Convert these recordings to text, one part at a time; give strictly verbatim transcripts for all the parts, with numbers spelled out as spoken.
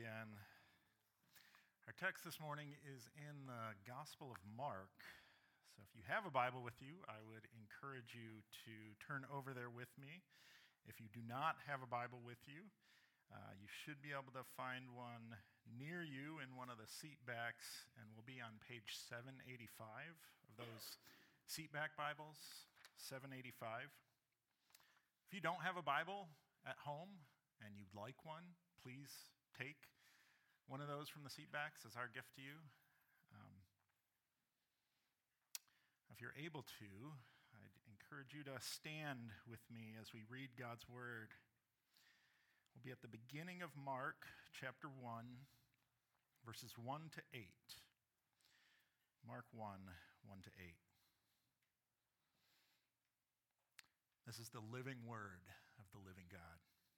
again. Our text this morning is in the Gospel of Mark. So if you have a Bible with you, I would encourage you to turn over there with me. If you do not have a Bible with you, uh, you should be able to find one near you in one of the seat backs, and we'll be on page seven eighty-five of those seat back Bibles, seven eighty-five. If you don't have a Bible at home and you'd like one, please take one of those from the seat backs as our gift to you. Um, if you're able to, I'd encourage you to stand with me as we read God's Word. We'll be at the beginning of Mark chapter one, verses one to eight. Mark one, one to eight. This is the living Word of the living God.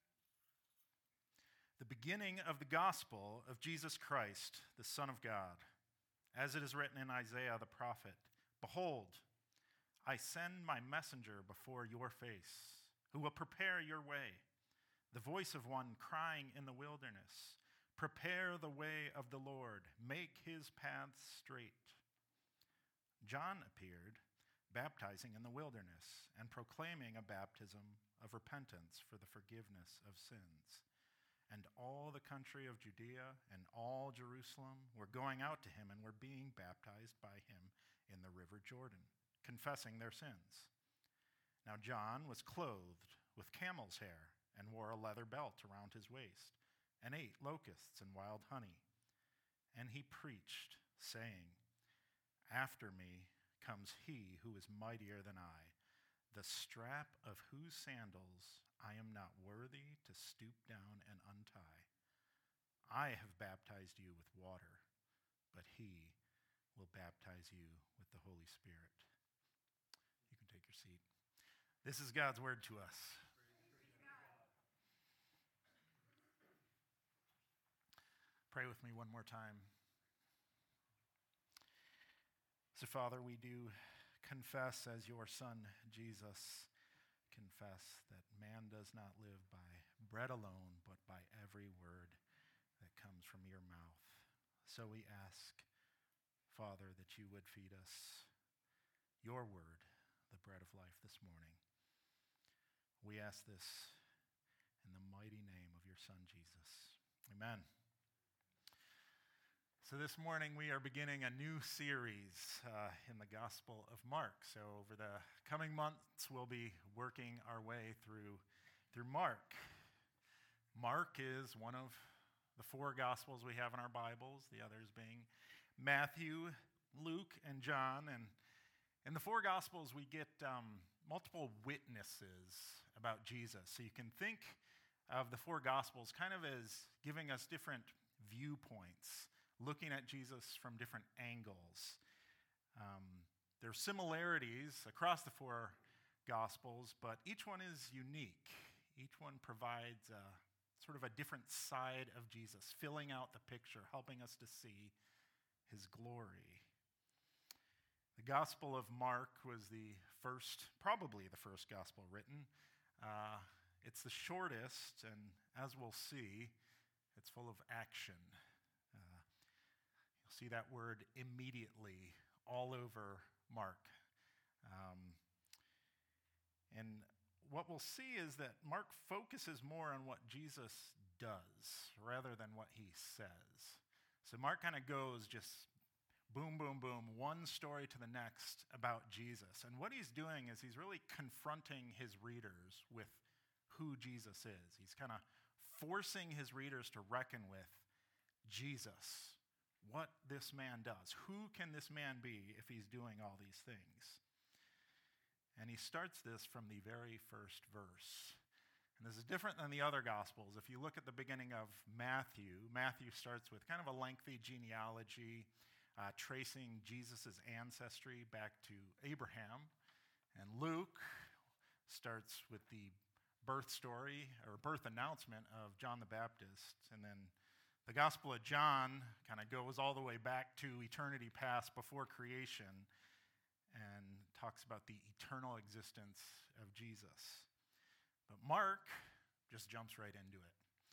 The beginning of the gospel of Jesus Christ, the Son of God, as it is written in Isaiah the prophet, "Behold, I send my messenger before your face, who will prepare your way. The voice of one crying in the wilderness, prepare the way of the Lord, make his paths straight." John appeared, baptizing in the wilderness and proclaiming a baptism of repentance for the forgiveness of sins. And all the country of Judea and all Jerusalem were going out to him and were being baptized by him in the river Jordan, confessing their sins. Now John was clothed with camel's hair and wore a leather belt around his waist and ate locusts and wild honey. And he preached, saying, "After me comes he who is mightier than I, the strap of whose sandals I am not worthy to stoop down and untie. I have baptized you with water, but he will baptize you with the Holy Spirit." You can take your seat. This is God's word to us. Pray with me one more time. So, Father, we do confess as your Son, Jesus, confess that man does not live by bread alone, but by every word that comes from your mouth. So we ask, Father, that you would feed us your word, the bread of life, this morning. We ask this in the mighty name of your Son, Jesus. Amen. So this morning we are beginning a new series uh, in the Gospel of Mark. So over the coming months we'll be working our way through, through Mark. Mark is one of the four Gospels we have in our Bibles, the others being Matthew, Luke, and John. And in the four Gospels we get um, multiple witnesses about Jesus. So you can think of the four Gospels kind of as giving us different viewpoints, looking at Jesus from different angles. Um, there are similarities across the four Gospels, but each one is unique. Each one provides a, sort of a different side of Jesus, filling out the picture, helping us to see his glory. The Gospel of Mark was the first, probably the first Gospel written. Uh, it's the shortest, and as we'll see, it's full of action. Uh, You'll see that word immediately all over Mark. Um, and what we'll see is that Mark focuses more on what Jesus does rather than what he says. So Mark kind of goes just boom, boom, boom, one story to the next about Jesus. And what he's doing is he's really confronting his readers with who Jesus is. He's kind of forcing his readers to reckon with Jesus, what this man does. Who can this man be if he's doing all these things? And he starts this from the very first verse. And this is different than the other Gospels. If you look at the beginning of Matthew, Matthew starts with kind of a lengthy genealogy, uh, tracing Jesus' ancestry back to Abraham. And Luke starts with the birth story or birth announcement of John the Baptist. And then the Gospel of John kind of goes all the way back to eternity past before creation and talks about the eternal existence of Jesus. But Mark just jumps right into it.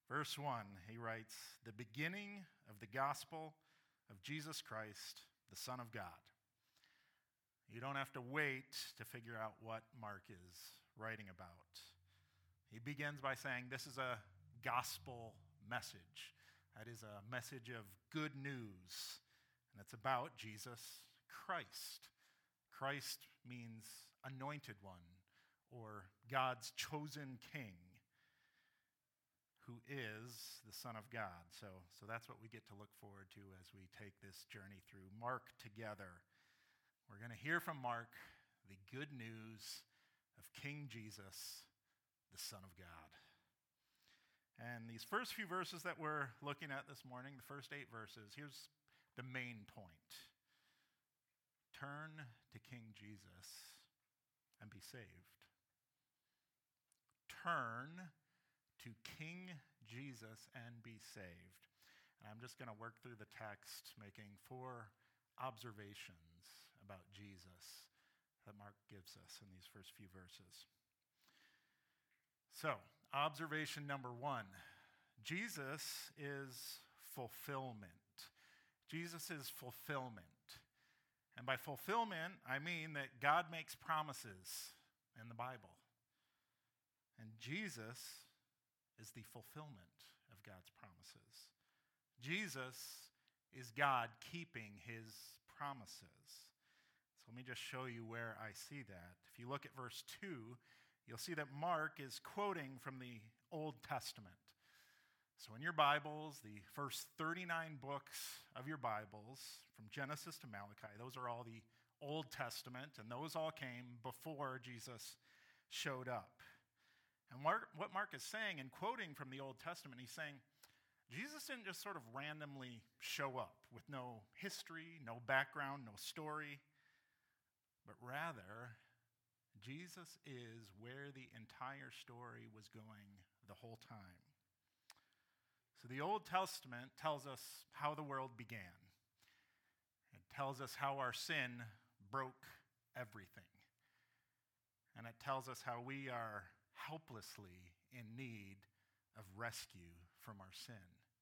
Verse one, he writes, "The beginning of the gospel of Jesus Christ, the Son of God." You don't have to wait to figure out what Mark is writing about. He begins by saying this is a gospel message. That is a message of good news, and it's about Jesus Christ. Christ means anointed one, or God's chosen king, who is the Son of God. So, so that's what we get to look forward to as we take this journey through Mark together. We're going to hear from Mark the good news of King Jesus, the Son of God. And these first few verses that we're looking at this morning, the first eight verses, here's the main point. Turn to King Jesus and be saved. Turn to King Jesus and be saved. And I'm just going to work through the text, making four observations about Jesus that Mark gives us in these first few verses. So, observation number one, Jesus is fulfillment. Jesus is fulfillment. And by fulfillment, I mean that God makes promises in the Bible. And Jesus is the fulfillment of God's promises. Jesus is God keeping his promises. So let me just show you where I see that. If you look at verse two, you'll see that Mark is quoting from the Old Testament. So in your Bibles, the first thirty-nine books of your Bibles, from Genesis to Malachi, those are all the Old Testament, and those all came before Jesus showed up. And Mark, what Mark is saying in quoting from the Old Testament, he's saying, Jesus didn't just sort of randomly show up with no history, no background, no story, but rather, Jesus is where the entire story was going the whole time. So the Old Testament tells us how the world began. It tells us how our sin broke everything. And it tells us how we are helplessly in need of rescue from our sin.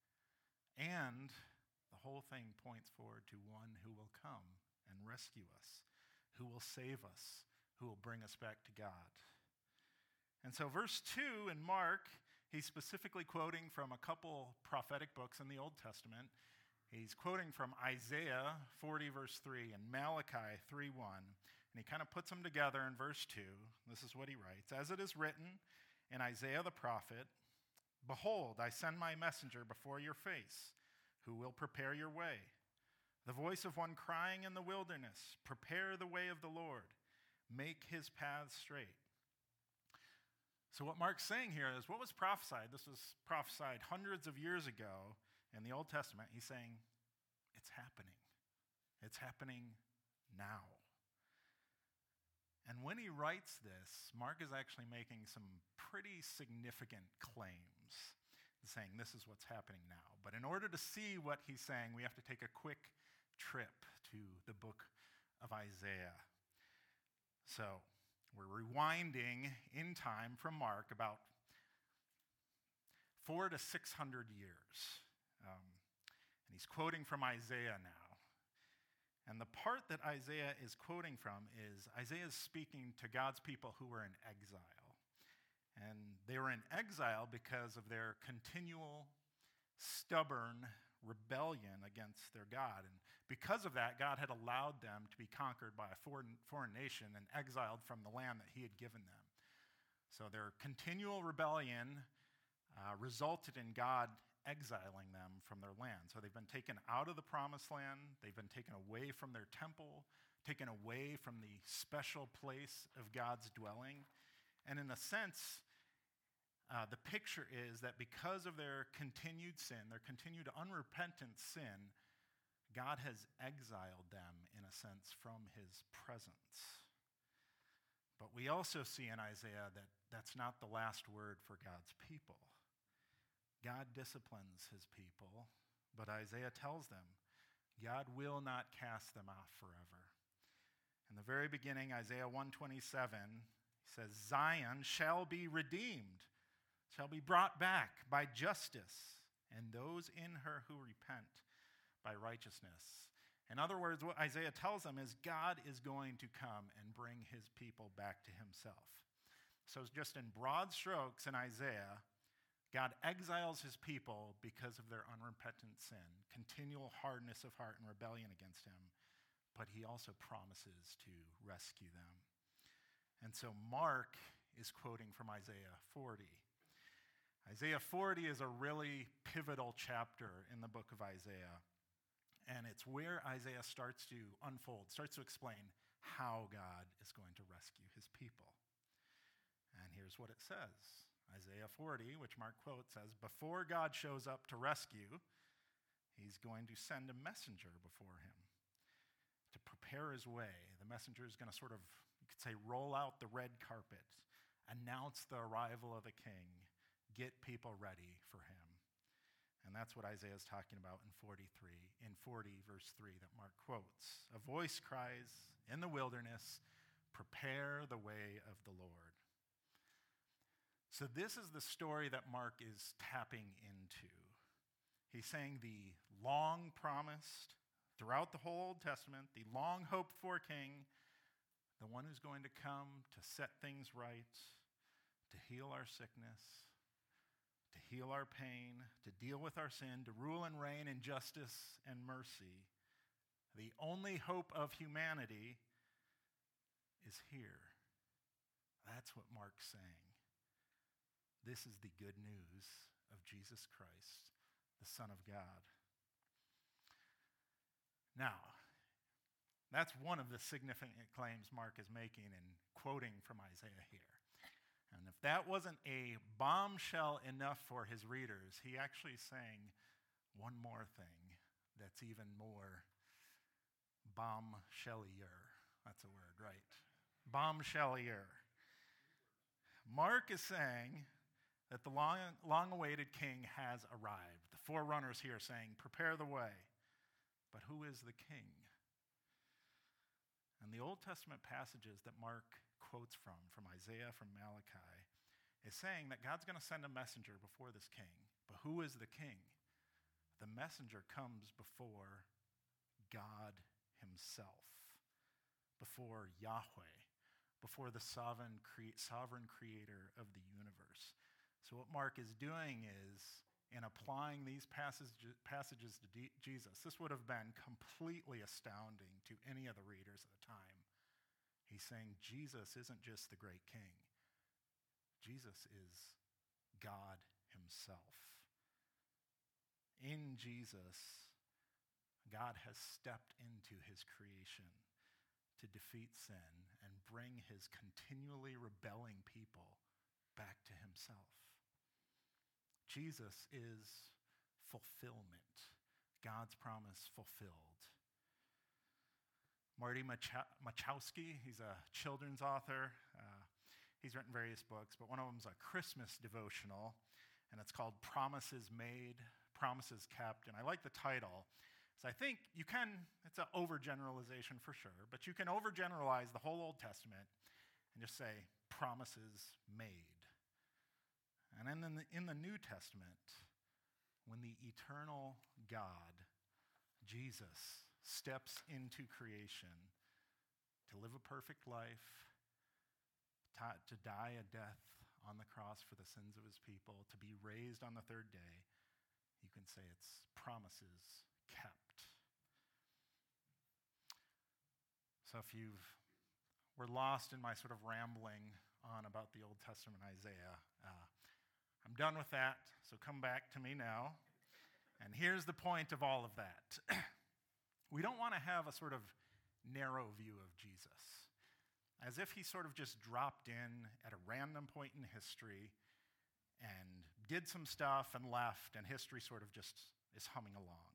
And the whole thing points forward to one who will come and rescue us, who will save us, who will bring us back to God. And so verse two in Mark, he's specifically quoting from a couple prophetic books in the Old Testament. He's quoting from Isaiah forty, verse three, and Malachi three one. And he kind of puts them together in verse two. This is what he writes. "As it is written in Isaiah the prophet, behold, I send my messenger before your face, who will prepare your way. The voice of one crying in the wilderness, prepare the way of the Lord, make his paths straight." So what Mark's saying here is what was prophesied. This was prophesied hundreds of years ago in the Old Testament. He's saying it's happening. It's happening now. And when he writes this, Mark is actually making some pretty significant claims, saying this is what's happening now. But in order to see what he's saying, we have to take a quick trip to the book of Isaiah. So we're rewinding in time from Mark about four to six hundred years. Um, and he's quoting from Isaiah now. And the part that Isaiah is quoting from is Isaiah is speaking to God's people who were in exile. And they were in exile because of their continual, stubborn rebellion against their God. And because of that, God had allowed them to be conquered by a foreign, foreign nation and exiled from the land that he had given them. So their continual rebellion uh, resulted in God exiling them from their land. So they've been taken out of the promised land. They've been taken away from their temple, taken away from the special place of God's dwelling. And in a sense, uh, the picture is that because of their continued sin, their continued unrepentant sin, God has exiled them, in a sense, from his presence. But we also see in Isaiah that that's not the last word for God's people. God disciplines his people, but Isaiah tells them God will not cast them off forever. In the very beginning, Isaiah one twenty-seven says, Zion shall be redeemed. shall be brought back by justice, and those in her who repent by righteousness. In other words, what Isaiah tells them is God is going to come and bring his people back to himself. So just in broad strokes in Isaiah, God exiles his people because of their unrepentant sin, continual hardness of heart and rebellion against him, but he also promises to rescue them. And so Mark is quoting from Isaiah forty. Isaiah forty is a really pivotal chapter in the book of Isaiah, and it's where Isaiah starts to unfold, starts to explain how God is going to rescue his people. And here's what it says. Isaiah forty, which Mark quotes, says, before God shows up to rescue, he's going to send a messenger before him to prepare his way. The messenger is going to sort of, you could say, roll out the red carpet, announce the arrival of a king, get people ready for him. And that's what Isaiah is talking about in forty-three, in forty, verse three, that Mark quotes. A voice cries in the wilderness, prepare the way of the Lord. So this is the story that Mark is tapping into. He's saying the long promised, throughout the whole Old Testament, the long hoped for king, the one who's going to come to set things right, to heal our sickness, to heal our pain, to deal with our sin, to rule and reign in justice and mercy. The only hope of humanity is here. That's what Mark's saying. This is the good news of Jesus Christ, the Son of God. Now, that's one of the significant claims Mark is making in quoting from Isaiah here. And if that wasn't a bombshell enough for his readers, he actually is saying one more thing that's even more bombshellier. That's a word, right? Bombshellier. Mark is saying that the long, long-awaited king has arrived. The forerunners here saying, prepare the way. But who is the king? And the Old Testament passages that Mark quotes from, from Isaiah, from Malachi, is saying that God's going to send a messenger before this king. But who is the king? The messenger comes before God himself, before Yahweh, before the sovereign, cre- sovereign creator of the universe. So what Mark is doing is, in applying these passage, passages to D- Jesus, this would have been completely astounding to any of the readers at the time. He's saying Jesus isn't just the great king. Jesus is God himself. In Jesus, God has stepped into his creation to defeat sin and bring his continually rebelling people back to himself. Jesus is fulfillment, God's promise fulfilled. Marty Machowski, he's a children's author. Uh, he's written various books, but one of them is a Christmas devotional, and it's called Promises Made, Promises Kept. And I like the title, because I think you can, it's an overgeneralization for sure, but you can overgeneralize the whole Old Testament and just say, promises made. And then in the, in the New Testament, when the eternal God, Jesus, steps into creation to live a perfect life, to, to die a death on the cross for the sins of his people, to be raised on the third day, you can say it's promises kept. So if you were lost in my sort of rambling on about the Old Testament Isaiah, uh, I'm done with that, so come back to me now. And here's the point of all of that. We don't want to have a sort of narrow view of Jesus, as if he sort of just dropped in at a random point in history and did some stuff and left, and history sort of just is humming along.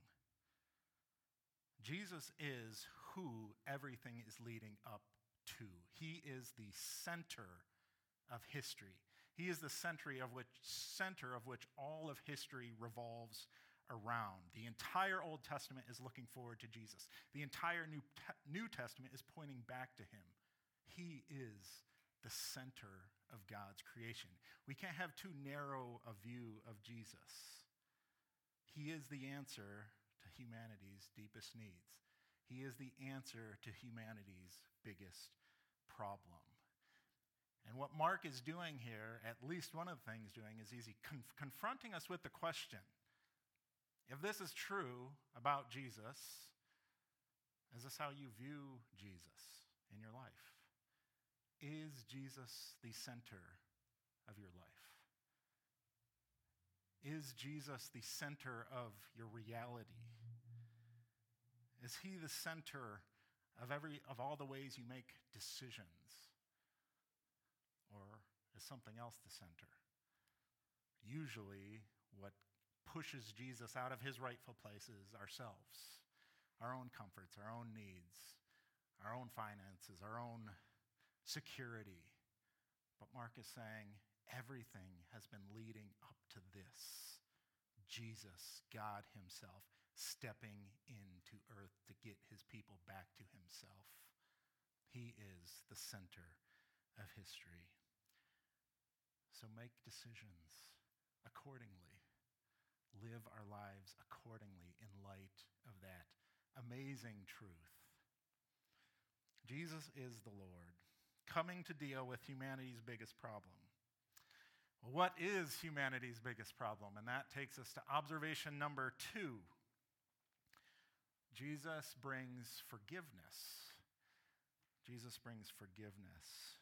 Jesus is who everything is leading up to. He is the center of history. He is the center of which, center of which all of history revolves around. The entire Old Testament is looking forward to Jesus. The entire New, Te- New Testament is pointing back to him. He is the center of God's creation. We can't have too narrow a view of Jesus. He is the answer to humanity's deepest needs. He is the answer to humanity's biggest problem. And what Mark is doing here, at least one of the things doing, is he's conf- confronting us with the question, if this is true about Jesus, is this how you view Jesus in your life? Is Jesus the center of your life? Is Jesus the center of your reality? Is he the center of every of all the ways you make decisions? Or is something else the center? Usually, what pushes Jesus out of his rightful place is ourselves, our own comforts, our own needs, our own finances, our own security. But Mark is saying everything has been leading up to this. Jesus, God himself, stepping into earth to get his people back to himself. He is the center of history. So make decisions accordingly. Live our lives accordingly in light of that amazing truth. Jesus is the Lord, coming to deal with humanity's biggest problem. Well, what is humanity's biggest problem? And that takes us to observation number two. Jesus brings forgiveness. Jesus brings forgiveness.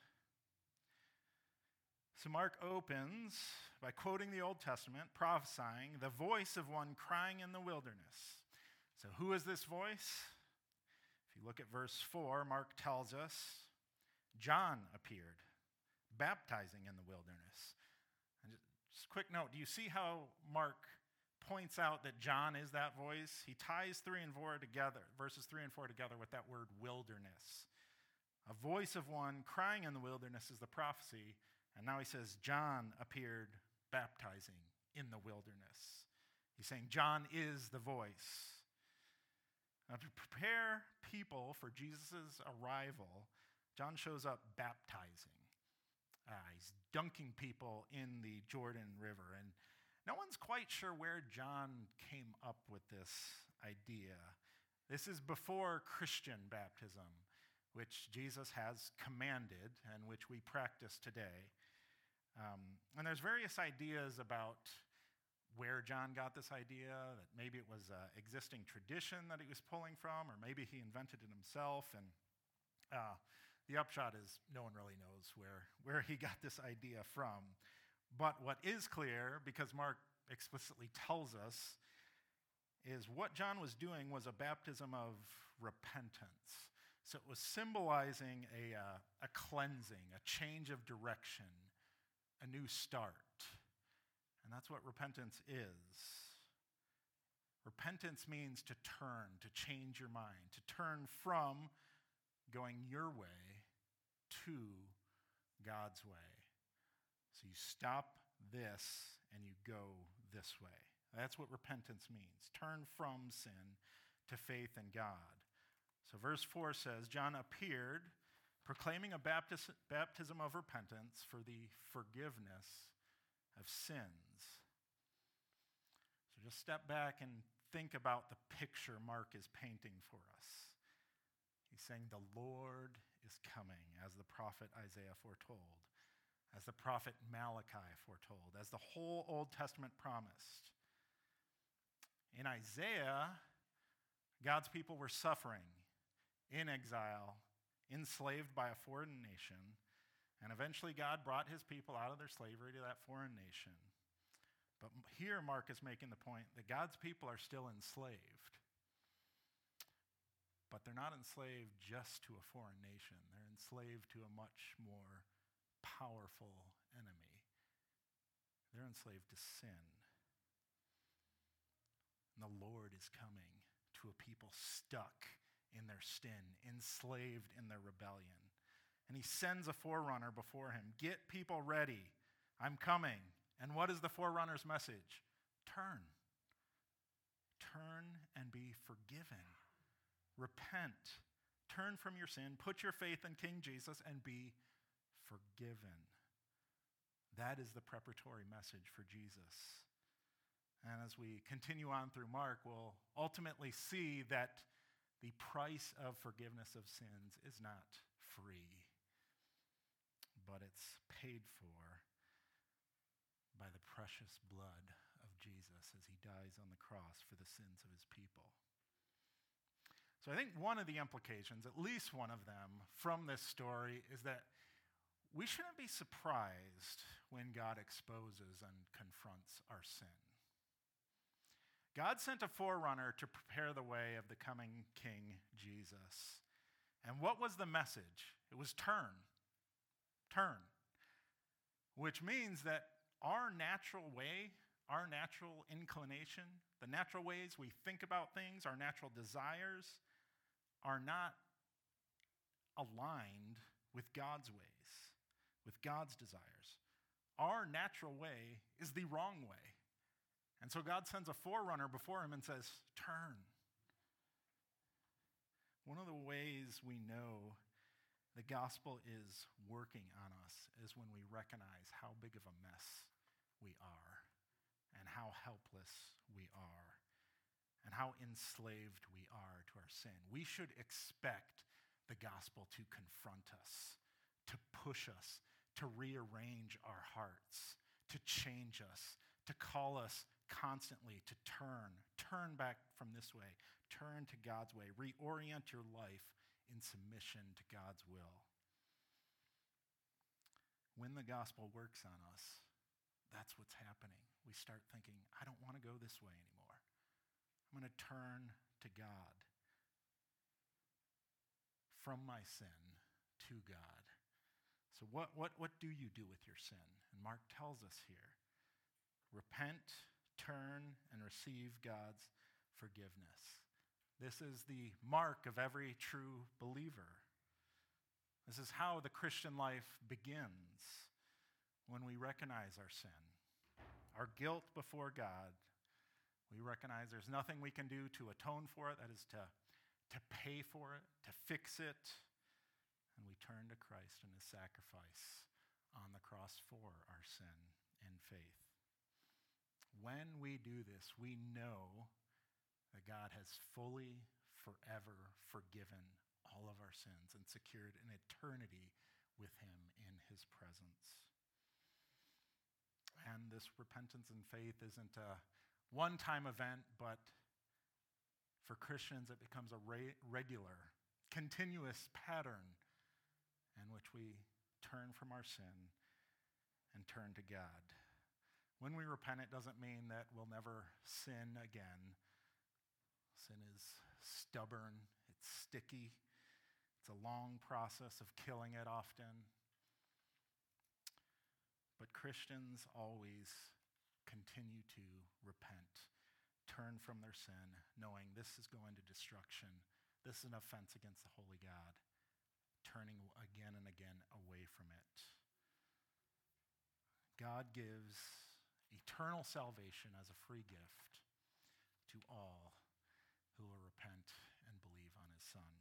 So Mark opens by quoting the Old Testament, prophesying the voice of one crying in the wilderness. So who is this voice? If you look at verse four, Mark tells us John appeared, baptizing in the wilderness. And just a quick note, do you see how Mark points out that John is that voice? He ties three and four together, verses three and four together with that word wilderness. A voice of one crying in the wilderness is the prophecy. And now he says, John appeared baptizing in the wilderness. He's saying John is the voice. Now, to prepare people for Jesus' arrival, John shows up baptizing. Uh, he's dunking people in the Jordan River. And no one's quite sure where John came up with this idea. This is before Christian baptism, which Jesus has commanded and which we practice today. Um, and there's various ideas about where John got this idea, that maybe it was an existing tradition that he was pulling from, or maybe he invented it himself. And uh, the upshot is no one really knows where, where he got this idea from. But what is clear, because Mark explicitly tells us, is what John was doing was a baptism of repentance. So it was symbolizing a, uh, a cleansing, a change of direction, a new start. And that's what repentance is. Repentance means to turn, to change your mind, to turn from going your way to God's way. So you stop this and you go this way. That's what repentance means. Turn from sin to faith in God. So verse four says, John appeared proclaiming a baptis- baptism of repentance for the forgiveness of sins. So just step back and think about the picture Mark is painting for us. He's saying the Lord is coming, as the prophet Isaiah foretold, as the prophet Malachi foretold, as the whole Old Testament promised. In Isaiah, God's people were suffering in exile, enslaved by a foreign nation, and eventually God brought his people out of their slavery to that foreign nation. But here Mark is making the point that God's people are still enslaved. But they're not enslaved just to a foreign nation. They're enslaved to a much more powerful enemy. They're enslaved to sin. And the Lord is coming to a people stuck in their sin, enslaved in their rebellion. And he sends a forerunner before him. Get people ready. I'm coming. And what is the forerunner's message? Turn. Turn and be forgiven. Repent. Turn from your sin. Put your faith in King Jesus and be forgiven. That is the preparatory message for Jesus. And as we continue on through Mark, we'll ultimately see that the price of forgiveness of sins is not free, but it's paid for by the precious blood of Jesus as he dies on the cross for the sins of his people. So I think one of the implications, at least one of them, from this story is that we shouldn't be surprised when God exposes and confronts our sin. God sent a forerunner to prepare the way of the coming King Jesus. And what was the message? It was turn. Turn. Which means that our natural way, our natural inclination, the natural ways we think about things, our natural desires, are not aligned with God's ways, with God's desires. Our natural way is the wrong way. And so God sends a forerunner before him and says, turn. One of the ways we know the gospel is working on us is when we recognize how big of a mess we are and how helpless we are and how enslaved we are to our sin. We should expect the gospel to confront us, to push us, to rearrange our hearts, to change us, to call us constantly to turn, turn back from this way, turn to God's way, reorient your life in submission to God's will. When the gospel works on us, that's what's happening. We start thinking, I don't want to go this way anymore. I'm going to turn to God, from my sin to God. So what, what, what do you do with your sin? And Mark tells us here, repent, turn, and receive God's forgiveness. This is the mark of every true believer. This is how the Christian life begins, when we recognize our sin, our guilt before God. We recognize there's nothing we can do to atone for it, that is to, to pay for it, to fix it. And we turn to Christ and his sacrifice on the cross for our sin in faith. When we do this, we know that God has fully, forever forgiven all of our sins and secured an eternity with him in his presence. And this repentance and faith isn't a one-time event, but for Christians it becomes a re- regular, continuous pattern in which we turn from our sin and turn to God. When we repent, it doesn't mean that we'll never sin again. Sin is stubborn, it's sticky, it's a long process of killing it often. But Christians always continue to repent, turn from their sin, knowing this is going to destruction, this is an offense against the holy God, turning again and again away from it. God gives eternal salvation as a free gift to all who will repent and believe on his Son.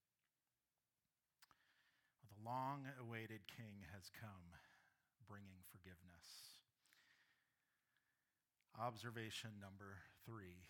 Well, the long-awaited King has come, bringing forgiveness. Observation number three.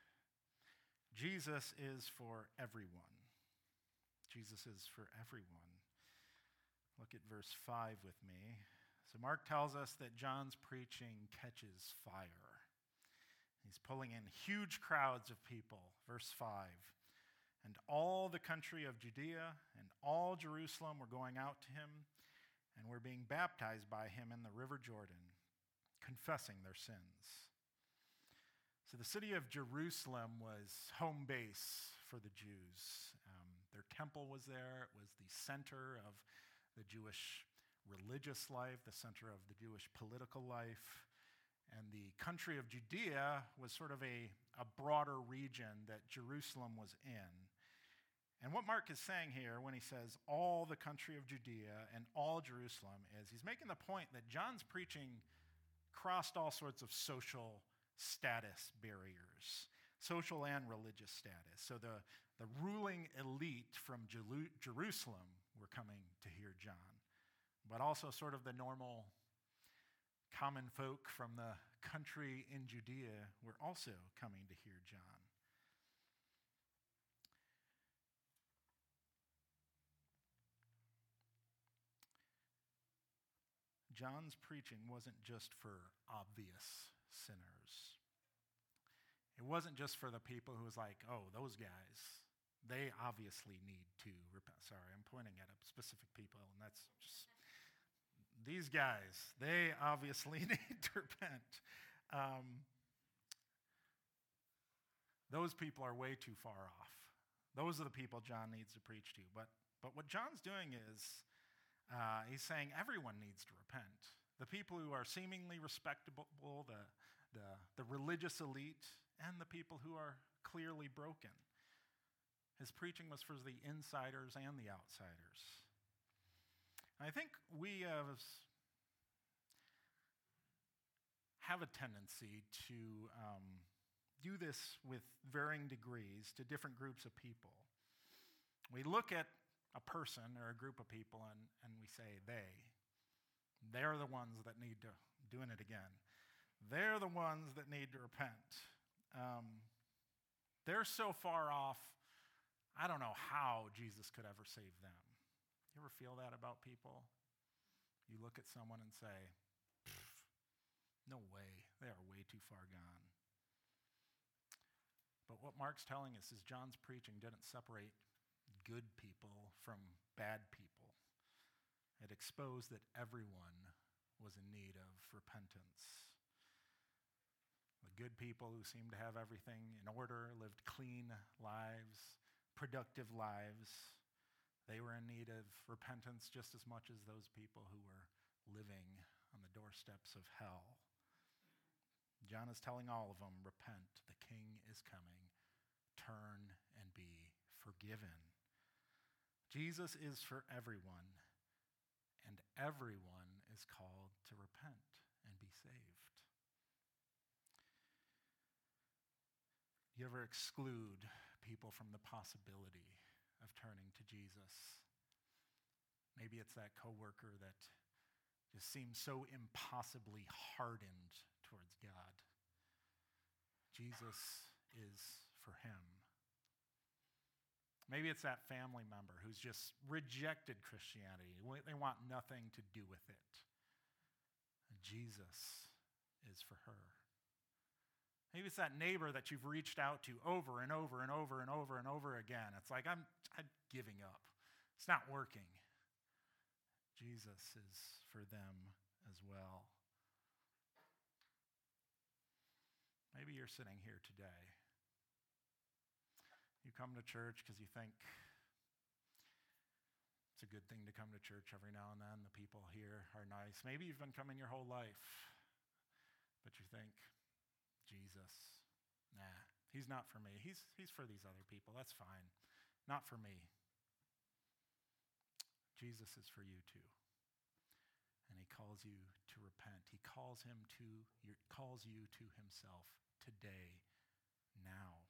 Jesus is for everyone. Jesus is for everyone. Look at verse five with me. So Mark tells us that John's preaching catches fire. He's pulling in huge crowds of people. Verse five. And all the country of Judea and all Jerusalem were going out to him and were being baptized by him in the river Jordan, confessing their sins. So the city of Jerusalem was home base for the Jews. Um, their temple was there. It was the center of the Jewish religious life, the center of the Jewish political life. And the country of Judea was sort of a, a broader region that Jerusalem was in. And what Mark is saying here when he says all the country of Judea and all Jerusalem is he's making the point that John's preaching crossed all sorts of social status barriers, social and religious status. So the, the ruling elite from Jeru- Jerusalem were coming to hear John, but also sort of the normal common folk from the country in Judea were also coming to hear John. John's preaching wasn't just for obvious sinners. It wasn't just for the people who was like, oh, those guys, they obviously need to repent. Sorry, I'm pointing at specific people, and that's just, these guys, they obviously need to repent. Um, those people are way too far off. Those are the people John needs to preach to. But, but what John's doing is, Uh, he's saying everyone needs to repent. The people who are seemingly respectable, the, the, the religious elite, and the people who are clearly broken. His preaching was for the insiders and the outsiders. And I think we have, have a tendency to um, do this with varying degrees to different groups of people. We look at a person or a group of people, and, and we say they. They're the ones that need to, doing it again. They're the ones that need to repent. Um, they're so far off, I don't know how Jesus could ever save them. You ever feel that about people? You look at someone and say, no way, they are way too far gone. But what Mark's telling us is John's preaching didn't separate good people from bad people. It exposed that everyone was in need of repentance. The good people who seemed to have everything in order, lived clean lives, productive lives, they were in need of repentance just as much as those people who were living on the doorsteps of hell. John is telling all of them, repent, the king is coming, turn and be forgiven. Jesus is for everyone, and everyone is called to repent and be saved. You ever exclude people from the possibility of turning to Jesus? Maybe it's that coworker that just seems so impossibly hardened towards God. Jesus is for him. Maybe it's that family member who's just rejected Christianity. They want nothing to do with it. Jesus is for her. Maybe it's that neighbor that you've reached out to over and over and over and over and over again. It's like, I'm, I'm giving up. It's not working. Jesus is for them as well. Maybe you're sitting here today. You come to church because you think it's a good thing to come to church every now and then. The people here are nice. Maybe you've been coming your whole life, but you think, Jesus, nah, he's not for me. He's, he's for these other people. That's fine. Not for me. Jesus is for you too. And he calls you to repent. He calls him to your, calls you to himself today, now.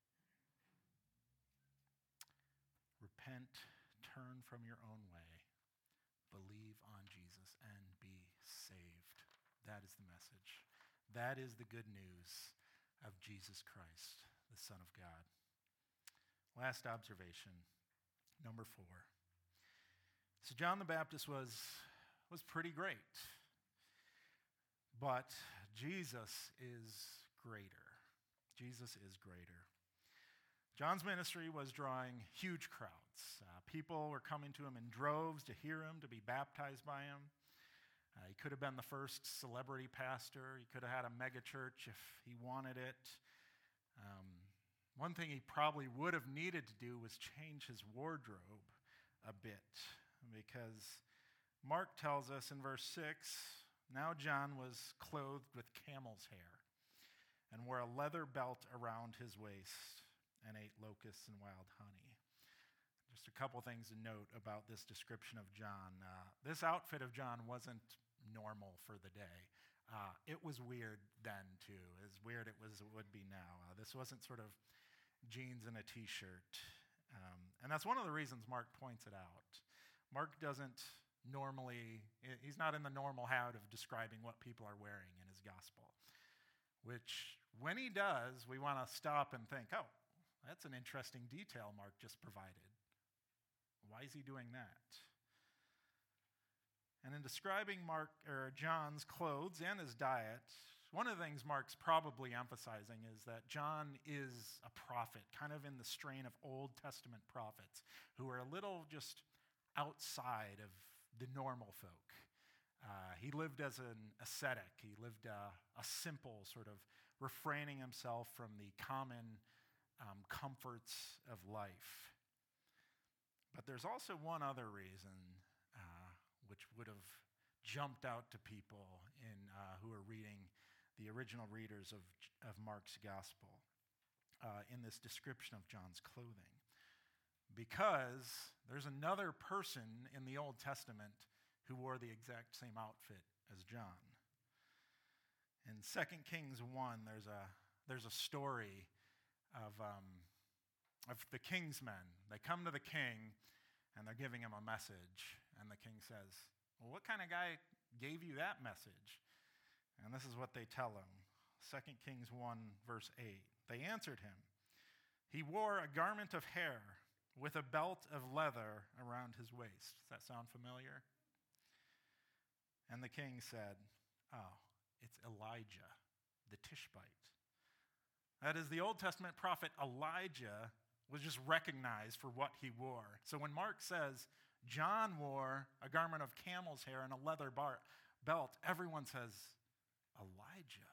Repent, turn from your own way, believe on Jesus, and be saved. That is the message. That is the good news of Jesus Christ, the Son of God. Last observation, number four. So John the Baptist was, was pretty great, but Jesus is greater. Jesus is greater. John's ministry was drawing huge crowds. Uh, people were coming to him in droves to hear him, to be baptized by him. Uh, he could have been the first celebrity pastor. He could have had a mega church if he wanted it. Um, one thing he probably would have needed to do was change his wardrobe a bit, because Mark tells us in verse six, now John was clothed with camel's hair and wore a leather belt around his waist and ate locusts and wild honey. Just a couple things to note about this description of John. Uh, this outfit of John wasn't normal for the day. Uh, it was weird then, too, as weird it was it would be now. Uh, this wasn't sort of jeans and a T-shirt. Um, and that's one of the reasons Mark points it out. Mark doesn't normally, he's not in the normal habit of describing what people are wearing in his gospel. Which, when he does, we want to stop and think, oh, that's an interesting detail Mark just provided. Why is he doing that? And in describing Mark or John's clothes and his diet, one of the things Mark's probably emphasizing is that John is a prophet, kind of in the strain of Old Testament prophets, who are a little just outside of the normal folk. Uh, he lived as an ascetic. He lived uh, a simple sort of refraining himself from the common um, comforts of life. But there's also one other reason uh, which would have jumped out to people in uh, who are reading the original readers of, of Mark's gospel uh, in this description of John's clothing. Because there's another person in the Old Testament who wore the exact same outfit as John. In Second Kings one, there's a there's a story of um, of the king's men. They come to the king, and they're giving him a message, and the king says, "Well, what kind of guy gave you that message?" And this is what they tell him. Second Kings one, verse eight. They answered him, "He wore a garment of hair with a belt of leather around his waist." Does that sound familiar? And the king said, "Oh, it's Elijah, the Tishbite." That is, the Old Testament prophet Elijah was just recognized for what he wore. So when Mark says John wore a garment of camel's hair and a leather bar- belt, everyone says, Elijah.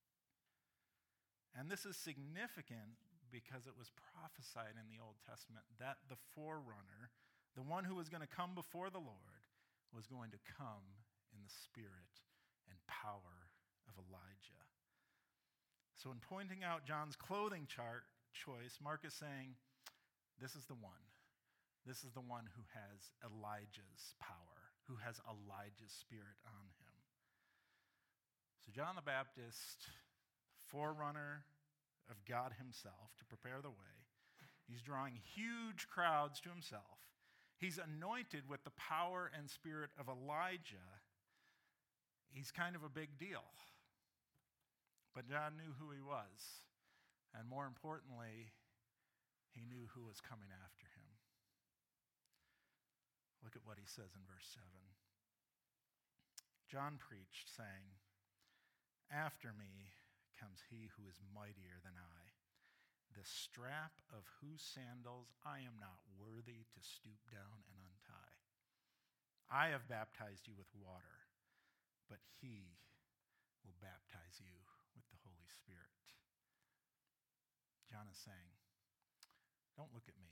And this is significant because it was prophesied in the Old Testament that the forerunner, the one who was going to come before the Lord, was going to come in the spirit and power of Elijah. So in pointing out John's clothing chart choice, Mark is saying, this is the one. This is the one who has Elijah's power, who has Elijah's spirit on him. So John the Baptist, forerunner of God himself to prepare the way, he's drawing huge crowds to himself. He's anointed with the power and spirit of Elijah. He's kind of a big deal. But John knew who he was. And more importantly, he knew who was coming after him. Look at what he says in verse seven. John preached, saying, "After me comes he who is mightier than I, the strap of whose sandals I am not worthy to stoop down and untie. I have baptized you with water, but he will baptize you with the Holy Spirit." John is saying, don't look at me.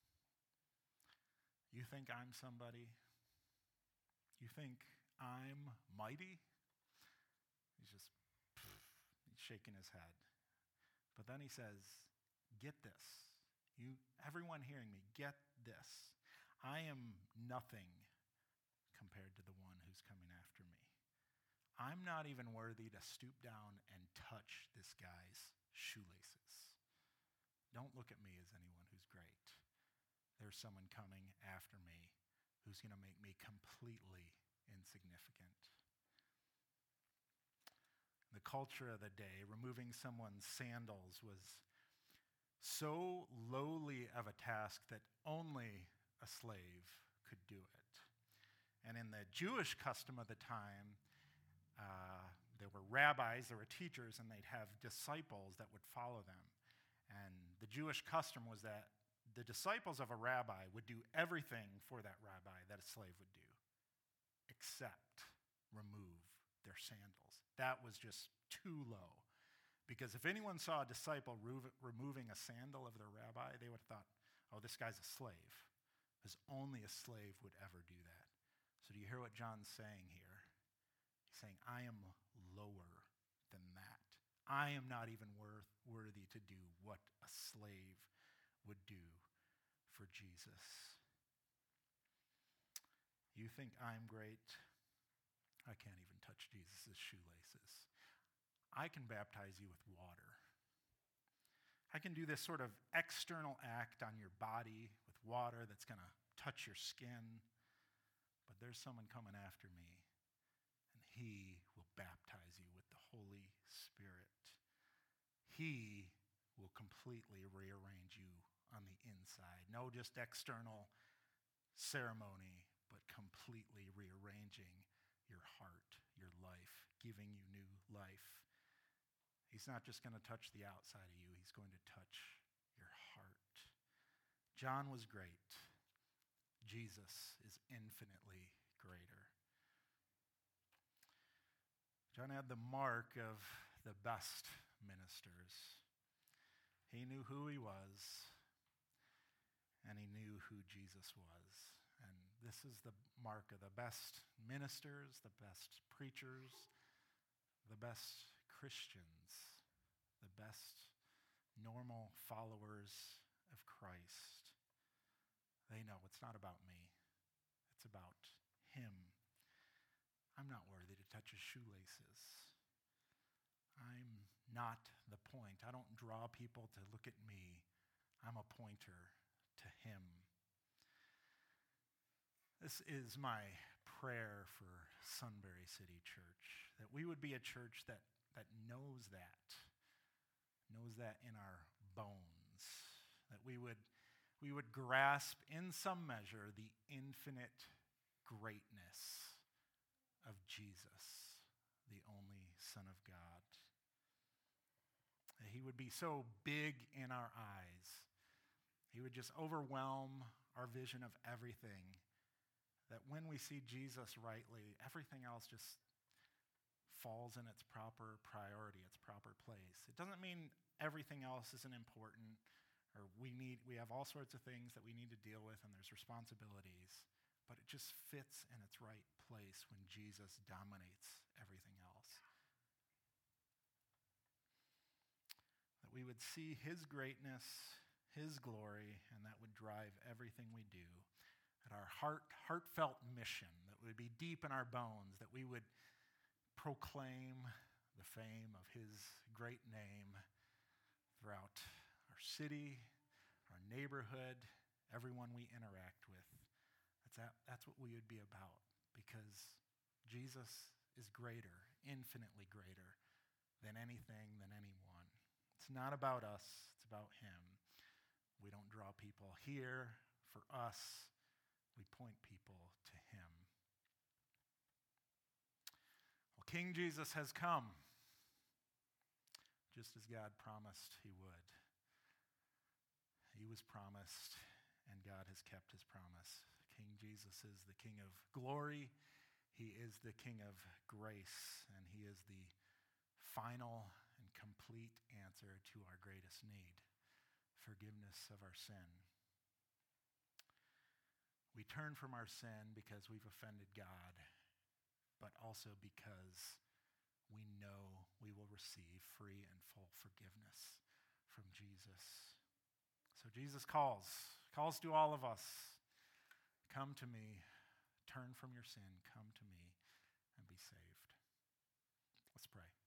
You think I'm somebody? You think I'm mighty? He's just pff, he's shaking his head. But then he says, get this. You, everyone hearing me, get this. I am nothing compared to the one who's coming after me. I'm not even worthy to stoop down and touch this guy's shoelaces. Don't look at me as anyone who's great. There's someone coming after me who's going to make me completely insignificant. The culture of the day, removing someone's sandals was so lowly of a task that only a slave could do it. And in the Jewish custom of the time, uh, there were rabbis, there were teachers, and they'd have disciples that would follow them. And the Jewish custom was that the disciples of a rabbi would do everything for that rabbi that a slave would do, except remove their sandals. That was just too low. Because if anyone saw a disciple remo- removing a sandal of their rabbi, they would have thought, oh, this guy's a slave. Because only a slave would ever do that. So do you hear what John's saying here? He's saying, I am lower than that. I am not even worth, worthy to do what a slave would do for Jesus. You think I'm great? I can't even touch Jesus' shoelaces. I can baptize you with water. I can do this sort of external act on your body with water that's going to touch your skin. but there's someone coming after me, and he will baptize you with the Holy Spirit. He will completely rearrange you on the inside. No just external ceremony, but completely rearranging your heart, your life, giving you new life. He's not just going to touch the outside of you, he's going to touch your heart. John was great. Jesus is infinitely greater. John had the mark of the best ministers. He knew who he was, and he knew who Jesus was. And this is the mark of the best ministers, the best preachers, the best Christians, the best normal followers of Christ. They know it's not about me. It's about him. I'm not worthy to touch his shoelaces. I'm not the point. I don't draw people to look at me. I'm a pointer to him. This is my prayer for Sunbury City Church, that we would be a church that, that knows that, knows that in our bones, that we would, we would grasp in some measure the infinite greatness of Jesus, the only Son of God. That he would be so big in our eyes. He would just overwhelm our vision of everything, that when we see Jesus rightly, everything else just falls in its proper priority, its proper place. It doesn't mean everything else isn't important, or we need we have all sorts of things that we need to deal with, and there's responsibilities, but it just fits in its right place when Jesus dominates everything else. That we would see his greatness, his glory, and that would drive everything we do. At our heart, heartfelt mission, that would be deep in our bones, that we would proclaim the fame of his great name throughout our city, our neighborhood, everyone we interact with. That's, that, that's what we would be about, because Jesus is greater, infinitely greater than anything, than anyone. It's not about us, it's about him. We don't draw people here for us. We point people to him. Well, King Jesus has come, just as God promised he would. He was promised, and God has kept his promise. King Jesus is the King of glory. He is the King of grace, and he is the final and complete answer to our greatest need, forgiveness of our sin. We turn from our sin because we've offended God, but also because we know we will receive free and full forgiveness from Jesus. So Jesus calls, calls to all of us, come to me, turn from your sin, come to me, and be saved. Let's pray.